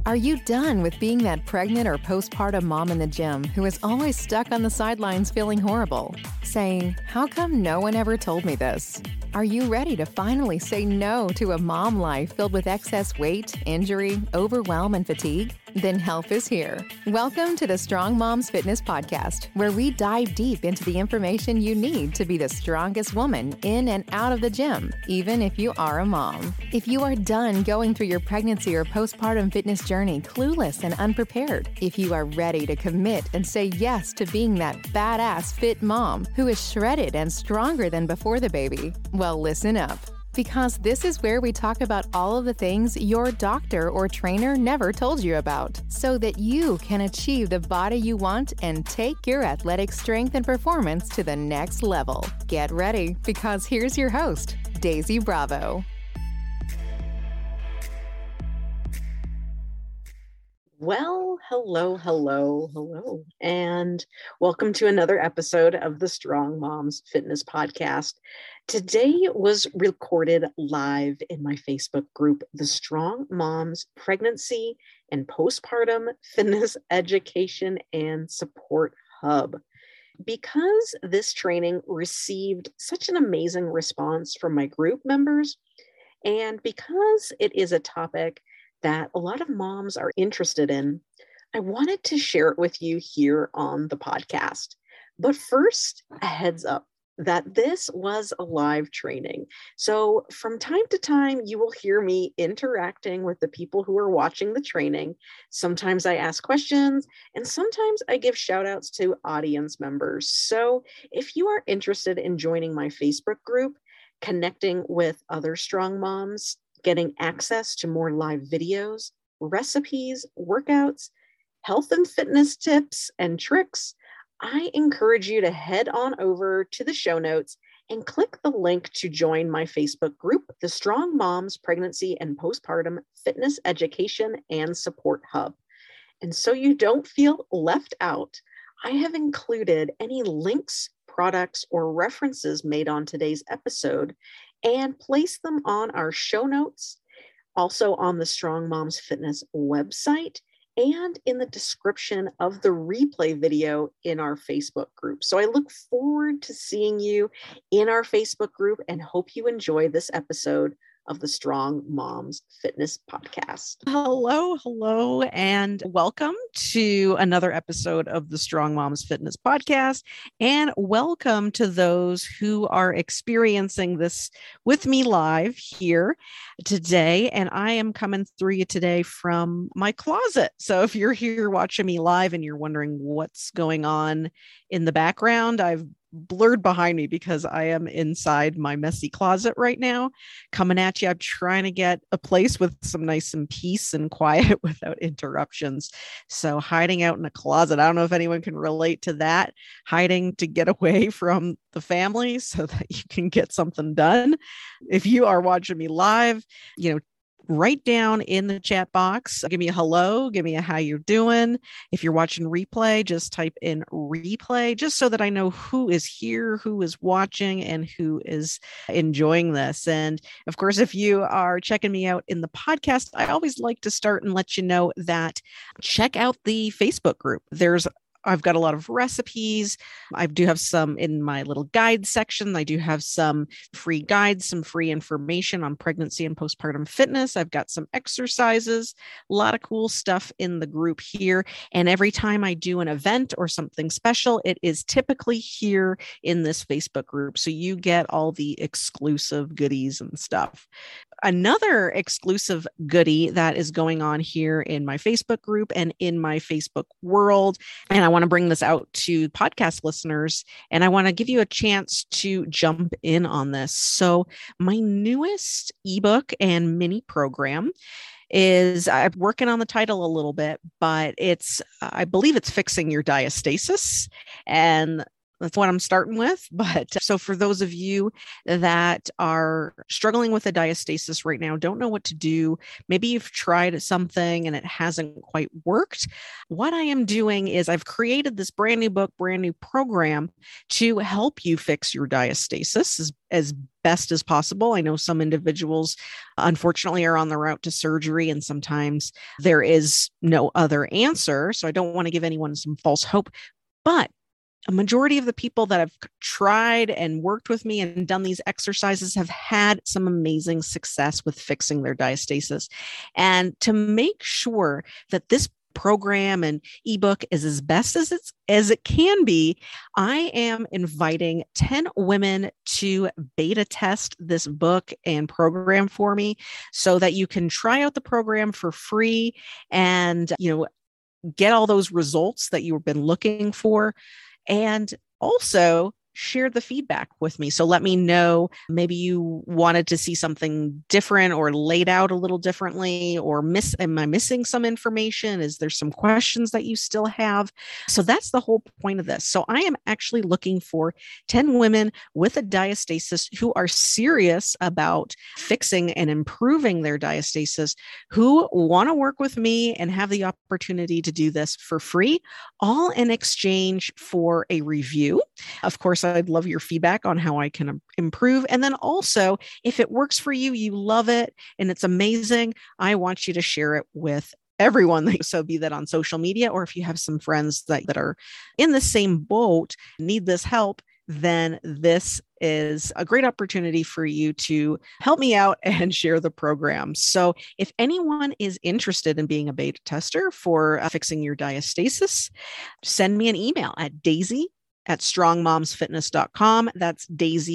Are you done with being that pregnant or postpartum mom in the gym who is always stuck on the sidelines feeling horrible, saying, "How come no one ever told me this?" Are you ready to finally say no to a mom life filled with excess weight, injury, overwhelm, and fatigue? Then help is here. Welcome to the Strong Moms Fitness Podcast, where we dive deep into the information you need to be the strongest woman in and out of the gym, even if you are a mom. If you are done going through your pregnancy or postpartum fitness journey clueless and unprepared, if you are ready to commit and say yes to being that badass fit mom who is shredded and stronger than before the baby, well, listen up. Because this is where we talk about all of the things your doctor or trainer never told you about, so that you can achieve the body you want and take your athletic strength and performance to the next level. Get ready, because here's your host, Daisy Bravo. Well, hello, and welcome to another episode of the Strong Moms Fitness Podcast. Today was recorded live in my Facebook group, the Strong Moms Pregnancy and Postpartum Fitness Education and Support Hub. Because this training received such an amazing response from my group members, and because it is a topic that a lot of moms are interested in, I wanted to share it with you here on the podcast. But first, a heads up that this was a live training. So from time to time, you will hear me interacting with the people who are watching the training. Sometimes I ask questions, and sometimes I give shout outs to audience members. So if you are interested in joining my Facebook group, connecting with other strong moms, getting access to more live videos, recipes, workouts, health and fitness tips and tricks, I encourage you to head on over to the show notes and click the link to join my Facebook group, the Strong Moms Pregnancy and Postpartum Fitness Education and Support Hub. And so you don't feel left out, I have included any links, products, or references made on today's episode and place them on our show notes, also on the Strong Moms Fitness website, and in the description of the replay video in our Facebook group. So I look forward to seeing you in our Facebook group and hope you enjoy this episode of the Strong Moms Fitness Podcast. Hello, and welcome to another episode of the Strong Moms Fitness Podcast. And welcome to those who are experiencing this with me live here today. And I am coming through you today from my closet. So if you're here watching me live and you're wondering what's going on in the background, I've blurred behind me because I am inside my messy closet right now, coming at you. I'm trying to get a place with some nice and peace and quiet without interruptions. So hiding out in a closet, I don't know if anyone can relate to that, hiding to get away from the family so that you can get something done. If you are watching me live, write down in the chat box, give me a hello, give me a how you're doing. If you're watching replay, just type in replay, just so that I know who is here, who is watching, and who is enjoying this. And of course, if you are checking me out in the podcast, I always like to start and let you know that check out the Facebook group. I've got a lot of recipes. I do have some in my little guide section. I do have some free guides, some free information on pregnancy and postpartum fitness. I've got some exercises, a lot of cool stuff in the group here. And every time I do an event or something special, it is typically here in this Facebook group. So you get all the exclusive goodies and stuff. Another exclusive goodie that is going on here in my Facebook group and in my Facebook world, and I want to bring this out to podcast listeners, and I want to give you a chance to jump in on this. So my newest ebook and mini program I'm working on the title a little bit, but I believe it's Fixing Your Diastasis. And That's what I'm starting with. But so for those of you that are struggling with a diastasis right now, don't know what to do, maybe you've tried something and it hasn't quite worked. What I am doing is I've created this brand new book, brand new program to help you fix your diastasis as best as possible. I know some individuals, unfortunately, are on the route to surgery, and sometimes there is no other answer. So I don't want to give anyone some false hope, but a majority of the people that have tried and worked with me and done these exercises have had some amazing success with fixing their diastasis. And to make sure that this program and ebook is as best as it can be, I am inviting 10 women to beta test this book and program for me so that you can try out the program for free and, get all those results that you've been looking for. And also share the feedback with me. So let me know, maybe you wanted to see something different or laid out a little differently, or am I missing some information? Is there some questions that you still have? So that's the whole point of this. So I am actually looking for 10 women with a diastasis who are serious about fixing and improving their diastasis, who want to work with me and have the opportunity to do this for free, all in exchange for a review. Of course, I'd love your feedback on how I can improve. And then also, if it works for you, you love it, and it's amazing, I want you to share it with everyone. So be that on social media, or if you have some friends that are in the same boat, need this help, then this is a great opportunity for you to help me out and share the program. So if anyone is interested in being a beta tester for fixing your diastasis, send me an email at daisy@strongmomsfitness.com. That's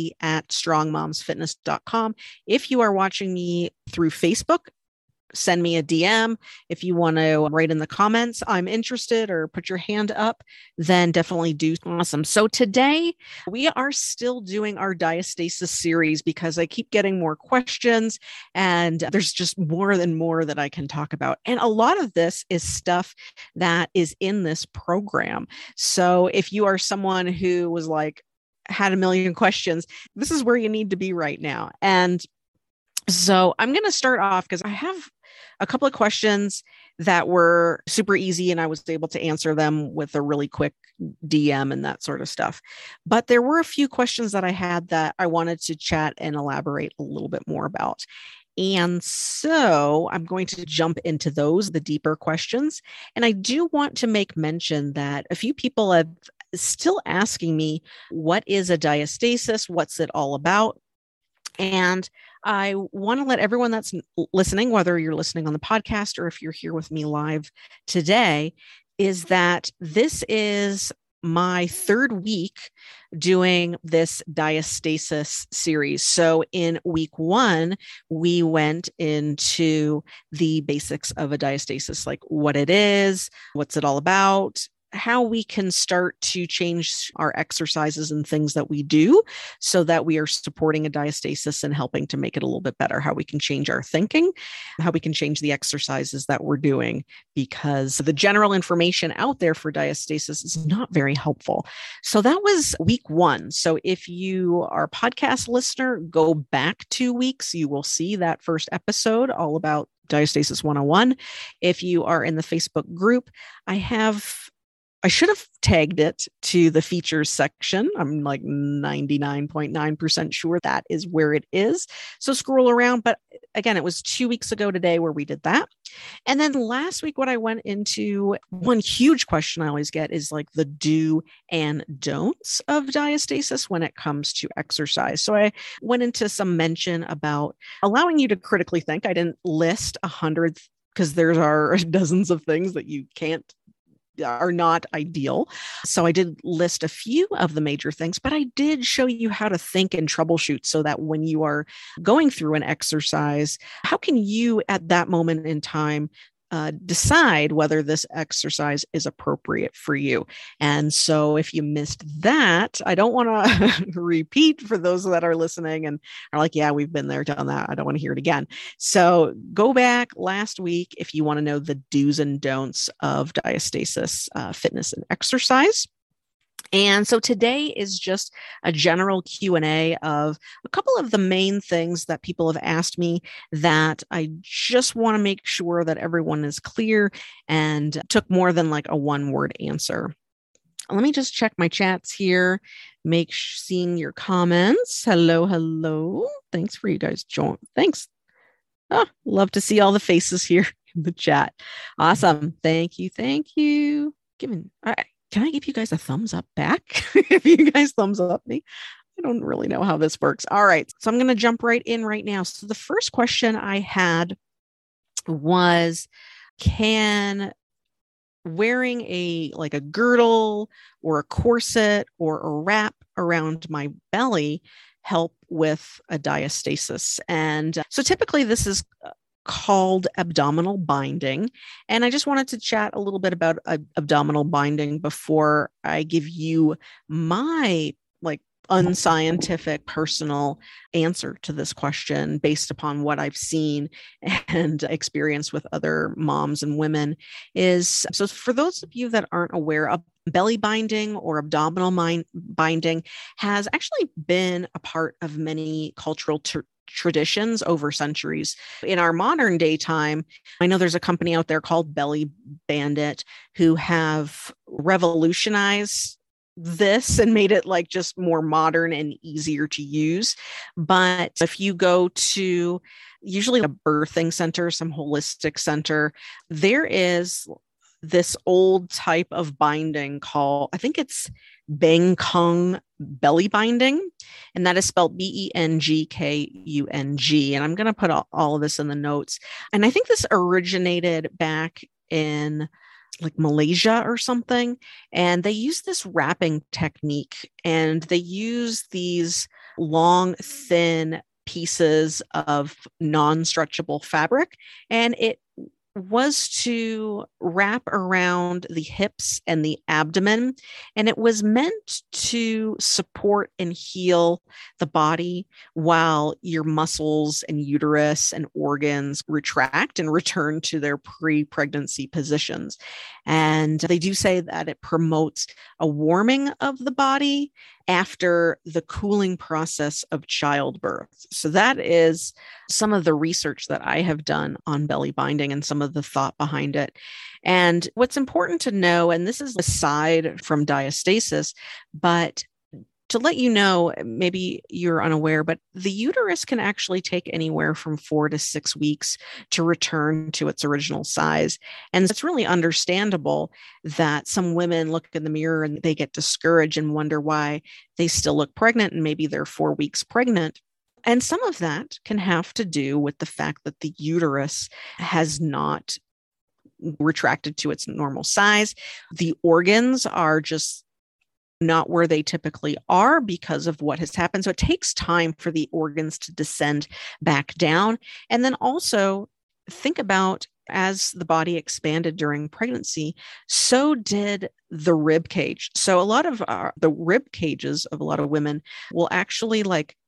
daisy@strongmomsfitness.com. If you are watching me through Facebook, send me a DM. If you want to write in the comments, I'm interested, or put your hand up, then definitely do. Awesome. So today we are still doing our diastasis series because I keep getting more questions, and there's just more and more that I can talk about. And a lot of this is stuff that is in this program. So if you are someone who was had a million questions, this is where you need to be right now. And so I'm going to start off because I have a couple of questions that were super easy and I was able to answer them with a really quick DM and that sort of stuff. But there were a few questions that I had that I wanted to chat and elaborate a little bit more about. And so I'm going to jump into those, the deeper questions. And I do want to make mention that a few people have still asking me, what is a diastasis? What's it all about? And I want to let everyone that's listening, whether you're listening on the podcast or if you're here with me live today, is that this is my third week doing this diastasis series. So in week 1, we went into the basics of a diastasis, like what it is, what's it all about, how we can start to change our exercises and things that we do so that we are supporting a diastasis and helping to make it a little bit better, how we can change our thinking, how we can change the exercises that we're doing, because the general information out there for diastasis is not very helpful. So that was week 1. So if you are a podcast listener, go back 2 weeks, you will see that first episode all about Diastasis 101. If you are in the Facebook group, I should have tagged it to the features section. I'm like 99.9% sure that is where it is. So scroll around. But again, it was 2 weeks ago today where we did that. And then last week, what I went into, one huge question I always get is like the do and don'ts of diastasis when it comes to exercise. So I went into some mention about allowing you to critically think. I didn't list 100 because there are dozens of things that you are not ideal. So I did list a few of the major things, but I did show you how to think and troubleshoot so that when you are going through an exercise, how can you at that moment in time decide whether this exercise is appropriate for you. And so if you missed that, I don't want to repeat for those that are listening and are like, yeah, we've been there, done that. I don't want to hear it again. So go back last week if you want to know the do's and don'ts of diastasis, fitness and exercise. And so today is just a general Q&A of a couple of the main things that people have asked me that I just want to make sure that everyone is clear and took more than like a one-word answer. Let me just check my chats here, seeing your comments. Hello. Thanks for you guys join. Thanks. Love to see all the faces here in the chat. Awesome. Thank you. All right. Can I give you guys a thumbs up back? If you guys thumbs up me, I don't really know how this works. All right. So I'm going to jump right in right now. So the first question I had was, can wearing a girdle or a corset or a wrap around my belly help with a diastasis? And so typically this is called abdominal binding. And I just wanted to chat a little bit about abdominal binding before I give you my unscientific personal answer to this question based upon what I've seen and experienced with other moms and women. So for those of you that aren't aware, of belly binding or abdominal binding has actually been a part of many cultural traditions over centuries. In our modern day time, I know there's a company out there called Belly Bandit who have revolutionized this and made it just more modern and easier to use. But if you go to usually a birthing center, some holistic center, there is this old type of binding called, I think it's Bengkung belly binding, and that is spelled Bengkung. And I'm going to put all of this in the notes. And I think this originated back in Malaysia or something. And they use this wrapping technique, and they use these long, thin pieces of non-stretchable fabric. And it was to wrap around the hips and the abdomen. And it was meant to support and heal the body while your muscles and uterus and organs retract and return to their pre-pregnancy positions. And they do say that it promotes a warming of the body after the cooling process of childbirth. So that is some of the research that I have done on belly binding and some of the thought behind it. And what's important to know, and this is aside from diastasis, but to let you know, maybe you're unaware, but the uterus can actually take anywhere from 4 to 6 weeks to return to its original size. And it's really understandable that some women look in the mirror and they get discouraged and wonder why they still look pregnant and maybe they're 4 weeks pregnant. And some of that can have to do with the fact that the uterus has not retracted to its normal size. The organs are just not where they typically are because of what has happened. So it takes time for the organs to descend back down. And then also think about, as the body expanded during pregnancy, so did the rib cage. So a lot of the rib cages of a lot of women will actually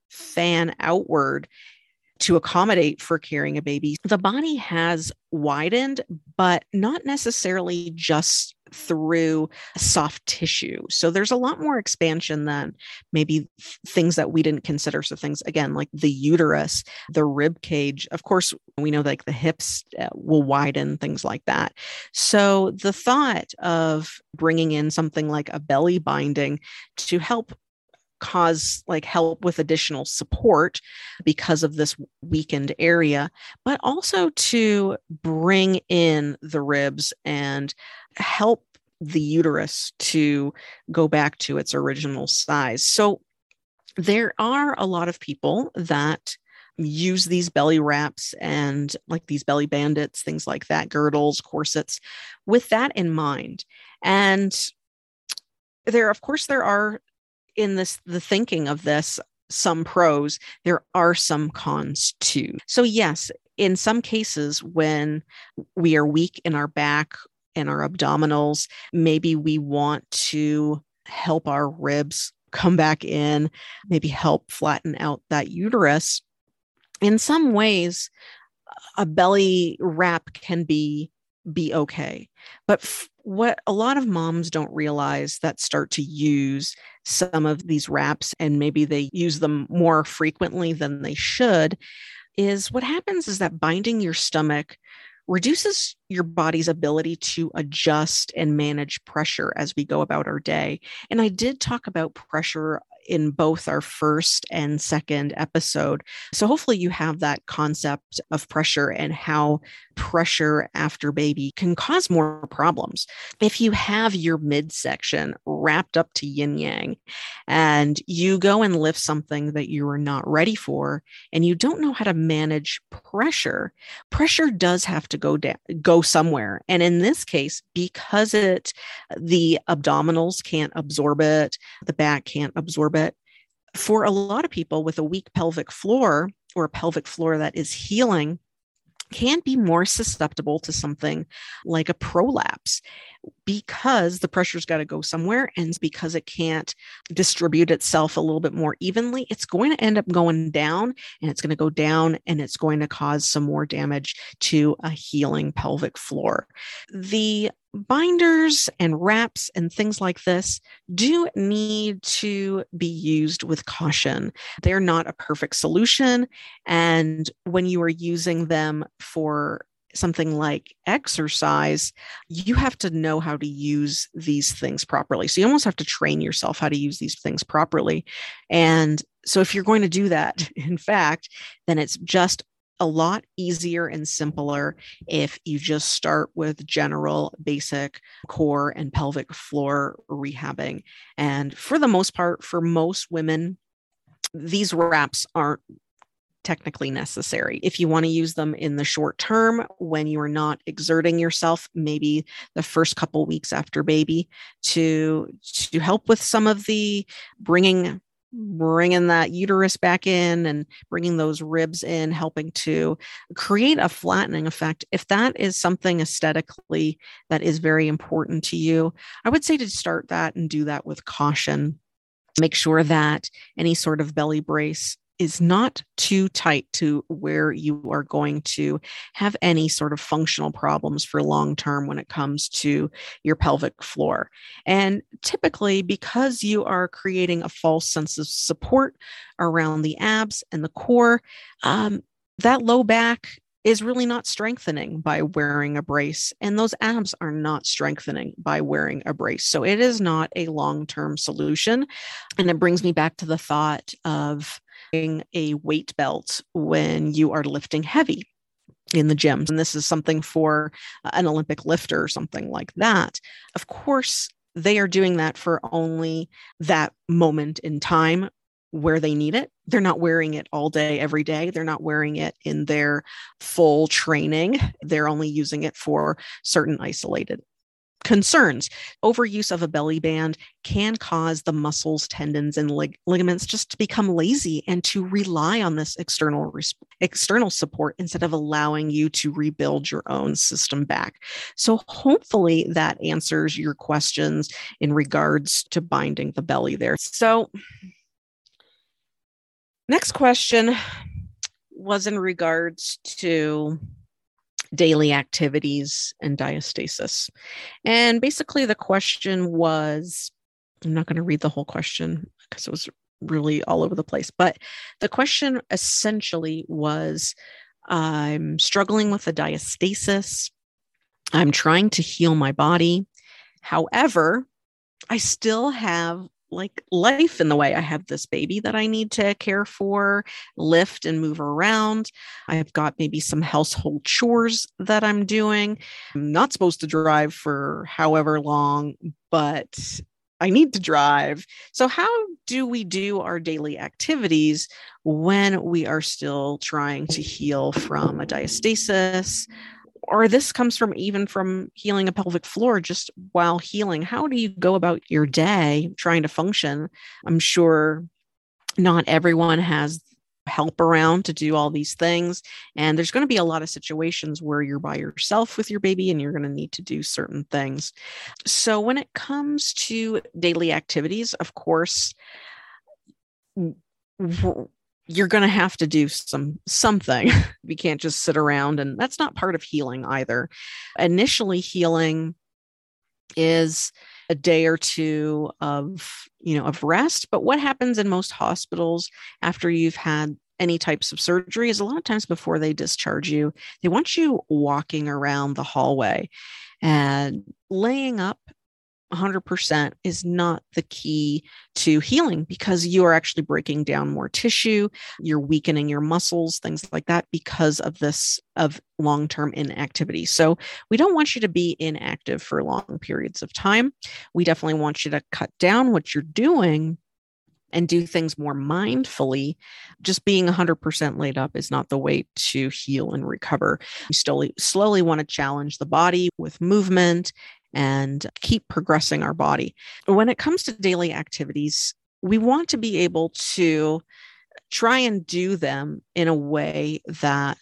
fan outward to accommodate for carrying a baby. The body has widened, but not necessarily just through soft tissue. So there's a lot more expansion than maybe things that we didn't consider. So things, again, like the uterus, the rib cage, of course, we know the hips will widen, things like that. So the thought of bringing in something like a belly binding to help help with additional support because of this weakened area, but also to bring in the ribs and help the uterus to go back to its original size. So there are a lot of people that use these belly wraps and these belly bandits, things like that, girdles, corsets, with that in mind. And there are in the thinking of this, some pros, there are some cons too. So yes, in some cases, when we are weak in our back and our abdominals, maybe we want to help our ribs come back in, maybe help flatten out that uterus. In some ways, a belly wrap can be okay. But What a lot of moms don't realize that start to use some of these wraps, and maybe they use them more frequently than they should, is what happens is that binding your stomach reduces your body's ability to adjust and manage pressure as we go about our day. And I did talk about pressure in both our first and second episode. So hopefully you have that concept of pressure and how pressure after baby can cause more problems. If you have your midsection wrapped up to yin yang and you go and lift something that you are not ready for and you don't know how to manage pressure, pressure does have to go somewhere. And in this case, because the abdominals can't absorb it, the back can't absorb it. For a lot of people with a weak pelvic floor or a pelvic floor that is healing, can be more susceptible to something like a prolapse because the pressure's got to go somewhere, and because it can't distribute itself a little bit more evenly, it's going to end up going down, and it's going to go down, and it's going to cause some more damage to a healing pelvic floor. The binders and wraps and things like this do need to be used with caution. They're not a perfect solution. And when you are using them for something like exercise, you have to know how to use these things properly. So you almost have to train yourself how to use these things properly. And so if you're going to do that, in fact, then it's just a lot easier and simpler if you just start with general basic core and pelvic floor rehabbing. And for the most part, for most women, these wraps aren't technically necessary. If you want to use them in the short term, when you are not exerting yourself, maybe the first couple weeks after baby, to help with some of the bringing that uterus back in and bringing those ribs in, helping to create a flattening effect. If that is something aesthetically that is very important to you, I would say to start that and do that with caution. Make sure that any sort of belly brace is not too tight to where you are going to have any sort of functional problems for long term when it comes to your pelvic floor. And typically, because you are creating a false sense of support around the abs and the core, that low back is really not strengthening by wearing a brace, and those abs are not strengthening by wearing a brace. So it is not a long-term solution. And it brings me back to the thought of a weight belt when you are lifting heavy in the gyms. And this is something for an Olympic lifter or something like that. Of course, they are doing that for only that moment in time where they need it. They're not wearing it all day, every day. They're not wearing it in their full training. They're only using it for certain isolated concerns. Overuse of a belly band can cause the muscles, tendons, and ligaments just to become lazy and to rely on this external support instead of allowing you to rebuild your own system back. So hopefully that answers your questions in regards to binding the belly there. So next question was in regards to daily activities and diastasis. And basically the question was, I'm not going to read the whole question because it was really all over the place, but the question essentially was, I'm struggling with a diastasis. I'm trying to heal my body. However, I still have like life in the way. I have this baby that I need to care for, lift and move around. I've got maybe some household chores that I'm doing. I'm not supposed to drive for however long, but I need to drive. So how do we do our daily activities when we are still trying to heal from a diastasis? Or this comes from healing a pelvic floor just while healing. How do you go about your day trying to function? I'm sure not everyone has help around to do all these things. And there's going to be a lot of situations where you're by yourself with your baby and you're going to need to do certain things. So when it comes to daily activities, of course, you're going to have to do something. You can't just sit around, and that's not part of healing either. Initially, healing is a day or two of rest. But what happens in most hospitals after you've had any types of surgery is a lot of times before they discharge you, they want you walking around the hallway, and laying up 100% is not the key to healing, because you are actually breaking down more tissue, you're weakening your muscles, things like that, because of long-term inactivity. So we don't want you to be inactive for long periods of time. We definitely want you to cut down what you're doing and do things more mindfully. Just being 100% laid up is not the way to heal and recover. You slowly want to challenge the body with movement and keep progressing our body. When it comes to daily activities, we want to be able to try and do them in a way that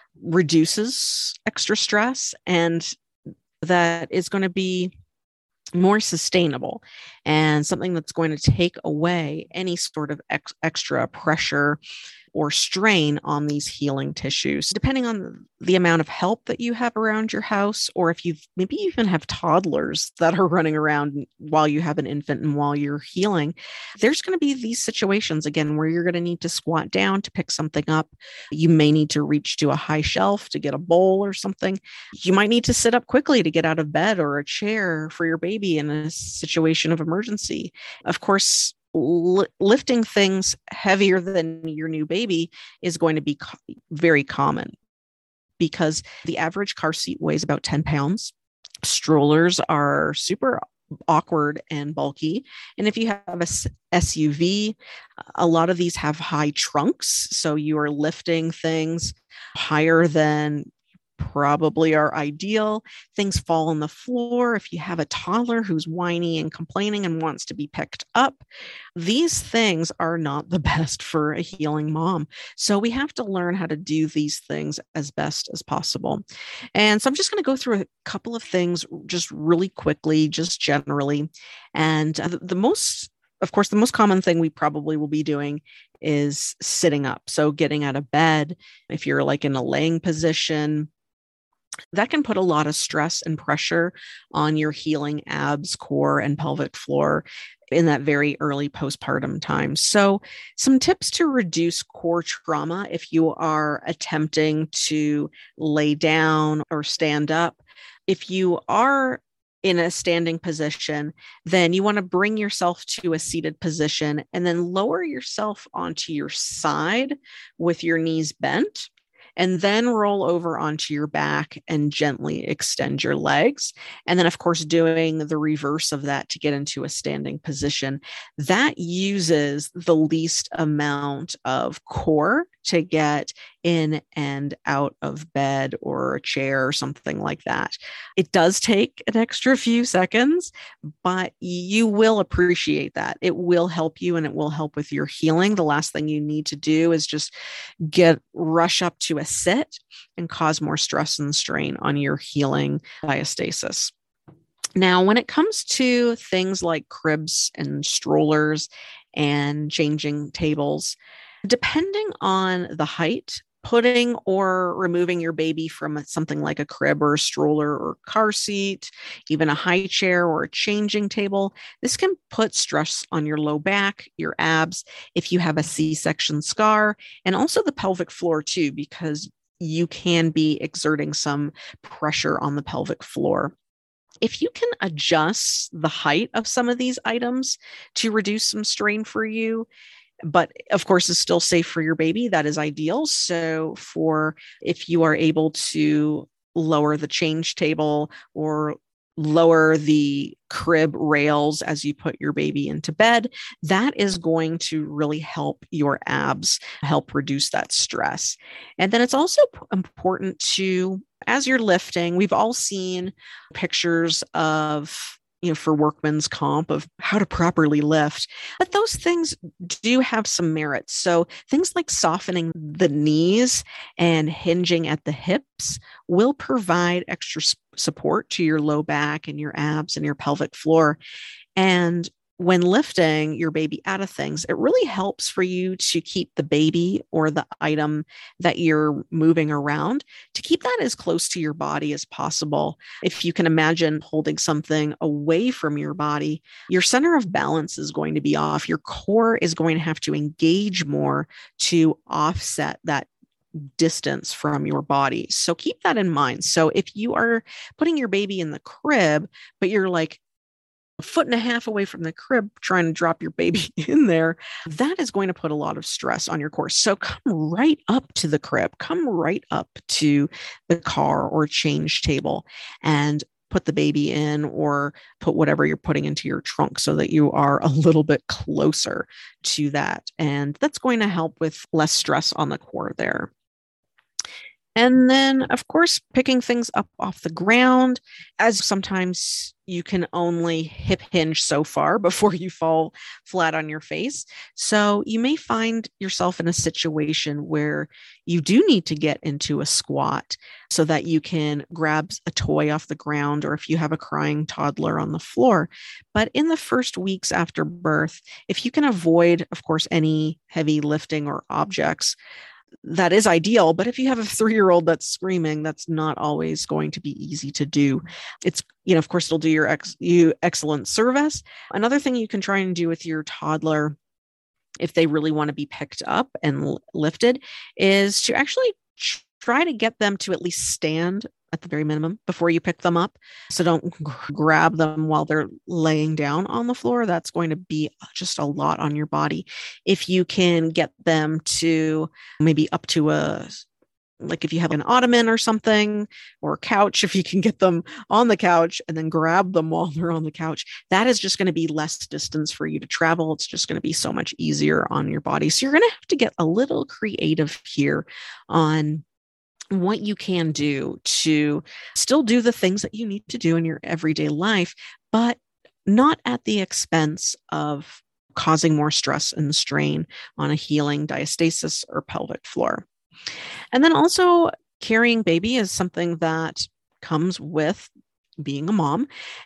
reduces extra stress and that is going to be more sustainable, and something that's going to take away any sort of extra pressure or strain on these healing tissues, depending on the amount of help that you have around your house, or if you've maybe even have toddlers that are running around while you have an infant and while you're healing. There's going to be these situations again where you're going to need to squat down to pick something up. You may need to reach to a high shelf to get a bowl or something. You might need to sit up quickly to get out of bed or a chair for your baby in a situation of emergency. Of course, lifting things heavier than your new baby is going to be very common, because the average car seat weighs about 10 pounds. Strollers are super awkward and bulky. And if you have a SUV, a lot of these have high trunks. So you are lifting things higher than probably are ideal. Things fall on the floor. If you have a toddler who's whiny and complaining and wants to be picked up, these things are not the best for a healing mom. So we have to learn how to do these things as best as possible. And so I'm just going to go through a couple of things just really quickly, just generally. And the most common thing we probably will be doing is sitting up. So getting out of bed, if you're like in a laying position, that can put a lot of stress and pressure on your healing abs, core, and pelvic floor in that very early postpartum time. So some tips to reduce core trauma if you are attempting to lay down or stand up. If you are in a standing position, then you want to bring yourself to a seated position and then lower yourself onto your side with your knees bent, and then roll over onto your back and gently extend your legs. And then, of course, doing the reverse of that to get into a standing position. That uses the least amount of core to get in and out of bed or a chair or something like that. It does take an extra few seconds, but you will appreciate that. It will help you and it will help with your healing. The last thing you need to do is just rush up to a sit and cause more stress and strain on your healing diastasis. Now, when it comes to things like cribs and strollers and changing tables, depending on the height, putting or removing your baby from something like a crib or a stroller or car seat, even a high chair or a changing table, this can put stress on your low back, your abs, if you have a C-section scar, and also the pelvic floor too, because you can be exerting some pressure on the pelvic floor. If you can adjust the height of some of these items to reduce some strain for you, but of course is still safe for your baby, that is ideal. So if you are able to lower the change table or lower the crib rails as you put your baby into bed, that is going to really help your abs, help reduce that stress. And then it's also important to, as you're lifting, we've all seen pictures of, for workman's comp of how to properly lift, but those things do have some merit. So things like softening the knees and hinging at the hips will provide extra support to your low back and your abs and your pelvic floor. And when lifting your baby out of things, it really helps for you to keep the baby or the item that you're moving around, to keep that as close to your body as possible. If you can imagine holding something away from your body, your center of balance is going to be off. Your core is going to have to engage more to offset that distance from your body. So keep that in mind. So if you are putting your baby in the crib, but you're like a foot and a half away from the crib trying to drop your baby in there, that is going to put a lot of stress on your core. So come right up to the crib, come right up to the car or change table and put the baby in, or put whatever you're putting into your trunk so that you are a little bit closer to that. And that's going to help with less stress on the core there. And then, of course, picking things up off the ground, as sometimes you can only hip hinge so far before you fall flat on your face. So you may find yourself in a situation where you do need to get into a squat so that you can grab a toy off the ground, or if you have a crying toddler on the floor. But in the first weeks after birth, if you can avoid, of course, any heavy lifting or objects, that is ideal. But if you have a 3-year-old that's screaming, that's not always going to be easy to do. It's, of course, it'll do you excellent service. Another thing you can try and do with your toddler, if they really want to be picked up and lifted, is to actually try to get them to at least stand at the very minimum before you pick them up. So don't grab them while they're laying down on the floor. That's going to be just a lot on your body. If you can get them to maybe up to like if you have an ottoman or something, or a couch, if you can get them on the couch and then grab them while they're on the couch, that is just going to be less distance for you to travel. It's just going to be so much easier on your body. So you're going to have to get a little creative here on what you can do to still do the things that you need to do in your everyday life, but not at the expense of causing more stress and strain on a healing diastasis or pelvic floor. And then also, carrying baby is something that comes with being a mom,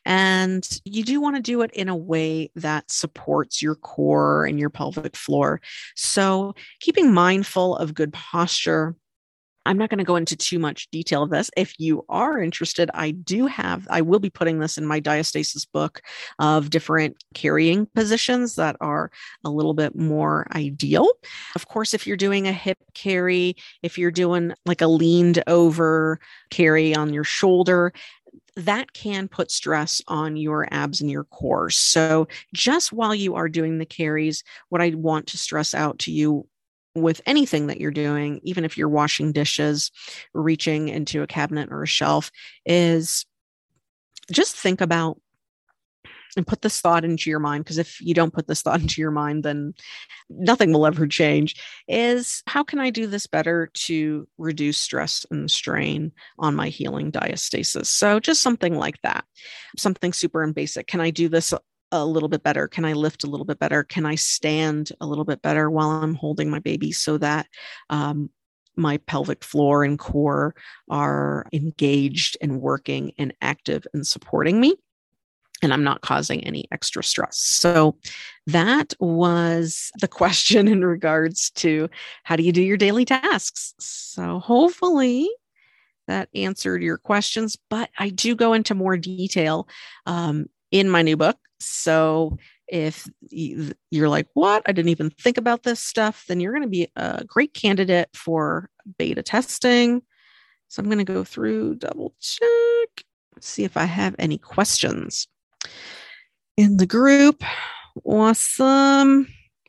and you do want to do it in a way that supports your core and your pelvic floor. So keeping mindful of good posture. I'm not going to go into too much detail of this. If you are interested, I will be putting this in my diastasis book of different carrying positions that are a little bit more ideal. Of course, if you're doing a hip carry, if you're doing like a leaned over carry on your shoulder, that can put stress on your abs and your core. So just while you are doing the carries, what I want to stress out to you with anything that you're doing, even if you're washing dishes, reaching into a cabinet or a shelf, is just think about and put this thought into your mind, because if you don't put this thought into your mind, then nothing will ever change, is how can I do this better to reduce stress and strain on my healing diastasis? So just something like that, something super and basic. Can I do this a little bit better? Can I lift a little bit better? Can I stand a little bit better while I'm holding my baby so that my pelvic floor and core are engaged and working and active and supporting me, and I'm not causing any extra stress? So that was the question in regards to how do you do your daily tasks. So hopefully that answered your questions, but I do go into more detail in my new book. So if you're like, what? I didn't even think about this stuff, then you're going to be a great candidate for beta testing. So I'm going to go through, double check, see if I have any questions in the group. Awesome.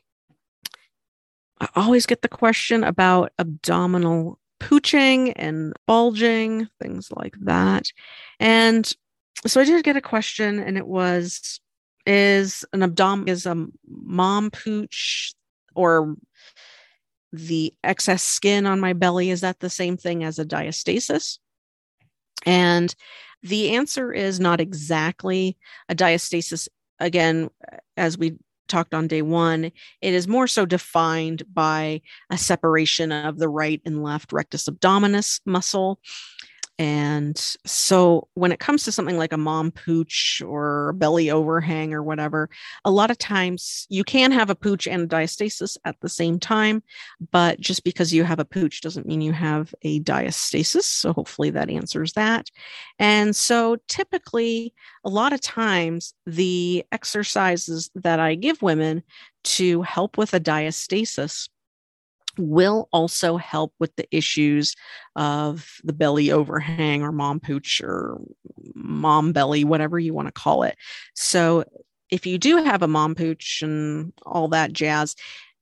I always get the question about abdominal pooching and bulging, things like that. And so I did get a question, and it was, is a mom pooch or the excess skin on my belly, is that the same thing as a diastasis? And the answer is not exactly. A diastasis, again, as we talked on day one, it is more so defined by a separation of the right and left rectus abdominis muscle. And so when it comes to something like a mom pooch or a belly overhang or whatever, a lot of times you can have a pooch and a diastasis at the same time, but just because you have a pooch doesn't mean you have a diastasis. So hopefully that answers that. And so typically, a lot of times the exercises that I give women to help with a diastasis will also help with the issues of the belly overhang or mom pooch or mom belly, whatever you want to call it. So if you do have a mom pooch and all that jazz,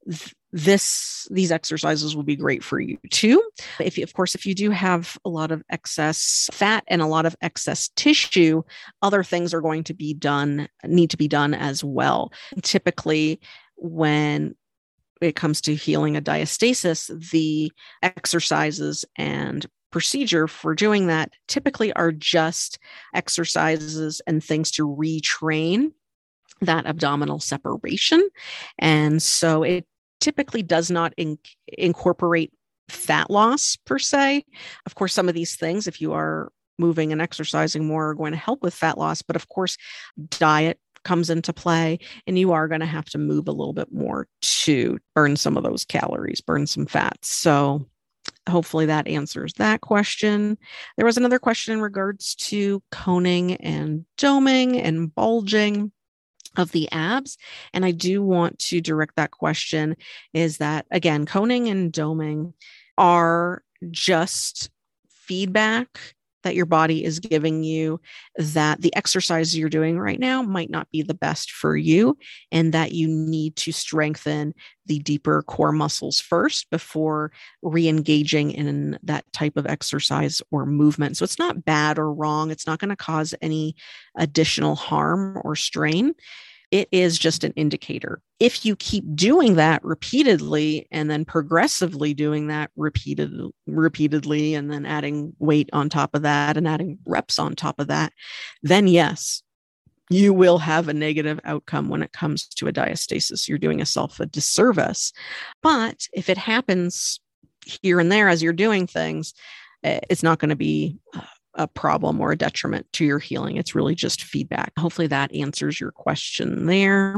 these exercises will be great for you too. If you do have a lot of excess fat and a lot of excess tissue, other things are going to need to be done as well. Typically, when it comes to healing a diastasis, the exercises and procedure for doing that typically are just exercises and things to retrain that abdominal separation. And so it typically does not incorporate fat loss per se. Of course, some of these things, if you are moving and exercising more, are going to help with fat loss. But of course, diet comes into play, and you are going to have to move a little bit more to burn some of those calories, burn some fats. So hopefully that answers that question. There was another question in regards to coning and doming and bulging of the abs. And I do want to direct that question is that, again, coning and doming are just feedback that your body is giving you that the exercise you're doing right now might not be the best for you, and that you need to strengthen the deeper core muscles first before re-engaging in that type of exercise or movement. So it's not bad or wrong. It's not going to cause any additional harm or strain. It is just an indicator. If you keep doing that repeatedly and then progressively doing that repeatedly and then adding weight on top of that and adding reps on top of that, then yes, you will have a negative outcome when it comes to a diastasis. You're doing yourself a disservice. But if it happens here and there as you're doing things, it's not going to be a problem or a detriment to your healing. It's really just feedback. Hopefully that answers your question there.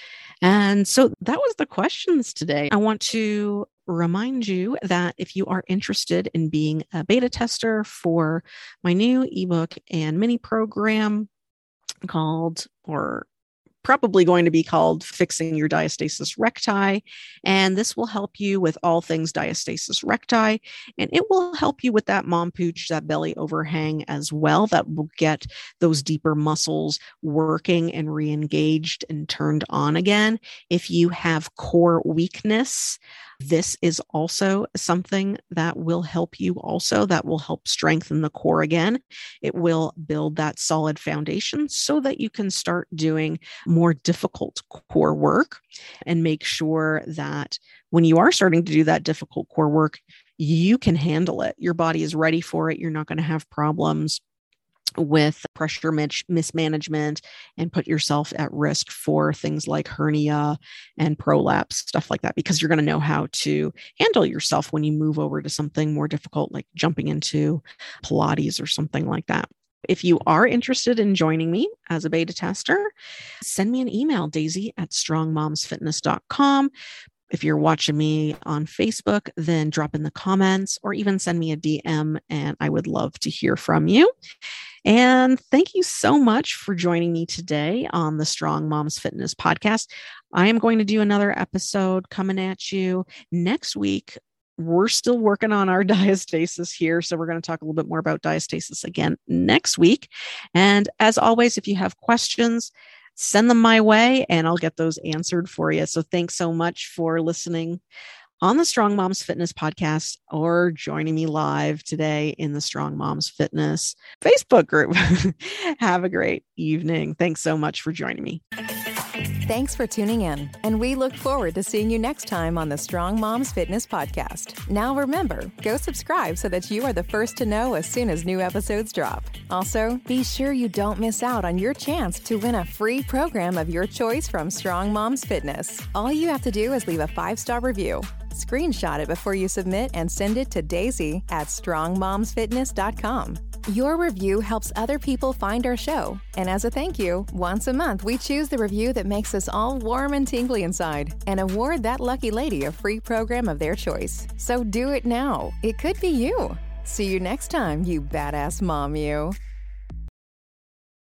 And so that was the questions today. I want to remind you that if you are interested in being a beta tester for my new ebook and mini program called, or probably going to be called, Fixing Your Diastasis Recti. And this will help you with all things diastasis recti. And it will help you with that mom pooch, that belly overhang as well. That will get those deeper muscles working and re-engaged and turned on again. If you have core weakness, this is also something that will help you also, that will help strengthen the core again. It will build that solid foundation so that you can start doing more difficult core work and make sure that when you are starting to do that difficult core work, you can handle it. Your body is ready for it. You're not going to have problems with pressure mismanagement and put yourself at risk for things like hernia and prolapse, stuff like that, because you're going to know how to handle yourself when you move over to something more difficult, like jumping into Pilates or something like that. If you are interested in joining me as a beta tester, send me an email, daisy@strongmomsfitness.com. If you're watching me on Facebook, then drop in the comments or even send me a DM, and I would love to hear from you. And thank you so much for joining me today on the Strong Moms Fitness podcast. I am going to do another episode coming at you next week. We're still working on our diastasis here, so we're going to talk a little bit more about diastasis again next week. And as always, if you have questions, send them my way and I'll get those answered for you. So thanks so much for listening on the Strong Moms Fitness podcast or joining me live today in the Strong Moms Fitness Facebook group. Have a great evening. Thanks so much for joining me. Thanks for tuning in, and we look forward to seeing you next time on the Strong Moms Fitness podcast. Now remember, go subscribe so that you are the first to know as soon as new episodes drop. Also, be sure you don't miss out on your chance to win a free program of your choice from Strong Moms Fitness. All you have to do is leave a 5-star review. Screenshot it before you submit and send it to Daisy@strongmomsfitness.com. Your review helps other people find our show. And as a thank you, once a month we choose the review that makes us all warm and tingly inside and award that lucky lady a free program of their choice. So do it now. It could be you. See you next time, you badass mom, you.